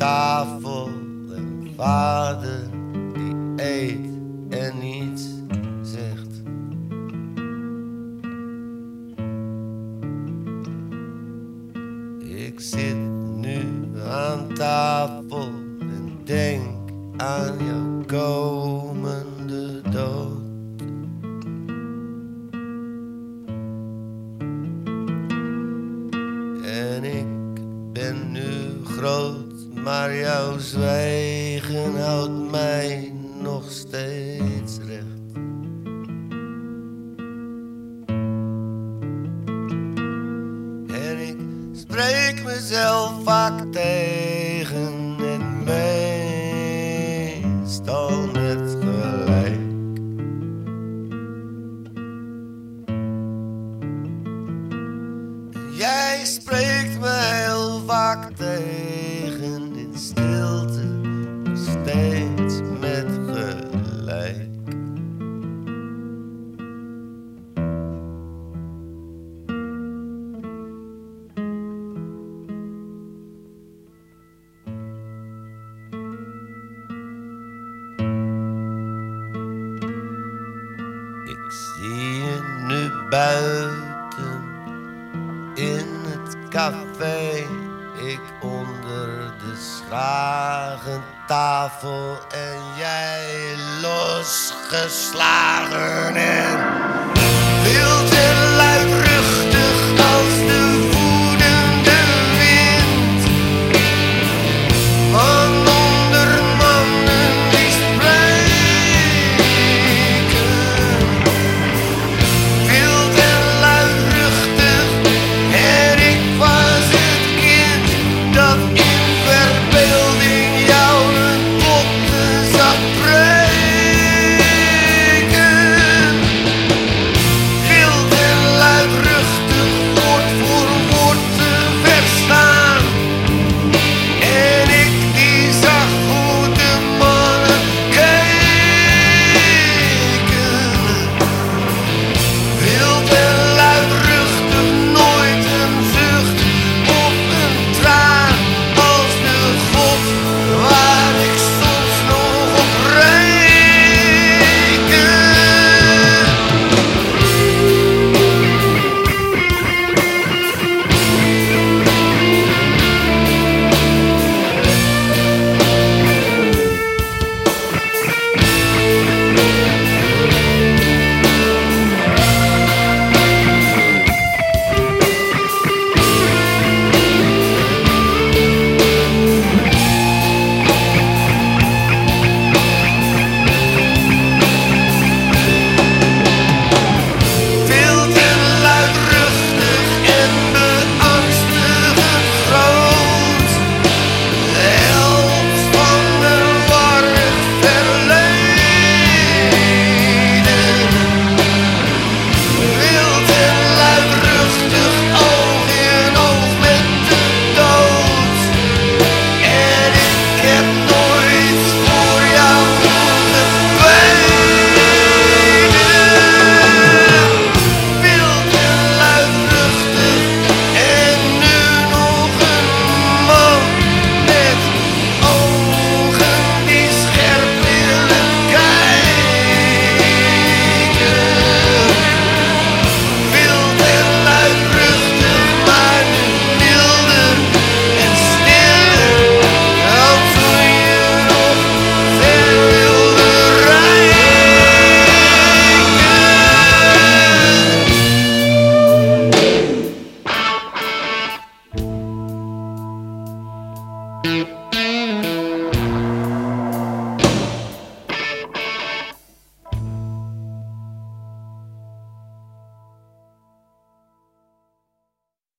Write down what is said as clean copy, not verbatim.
tafel en vader die eet en niets zegt. Ik zit nu aan tafel en denk aan jouw komende dood. En ik ben nu groot, maar jouw zwijgen houdt mij nog steeds recht. En ik spreek mezelf vaak tegen en meestal met gelijk. Jij spreekt me heel vaak tegen in stilte, nog steeds met gelijk. Ik zie je nu buiten in het café, ik onder de schragentafel en jij losgeslagen en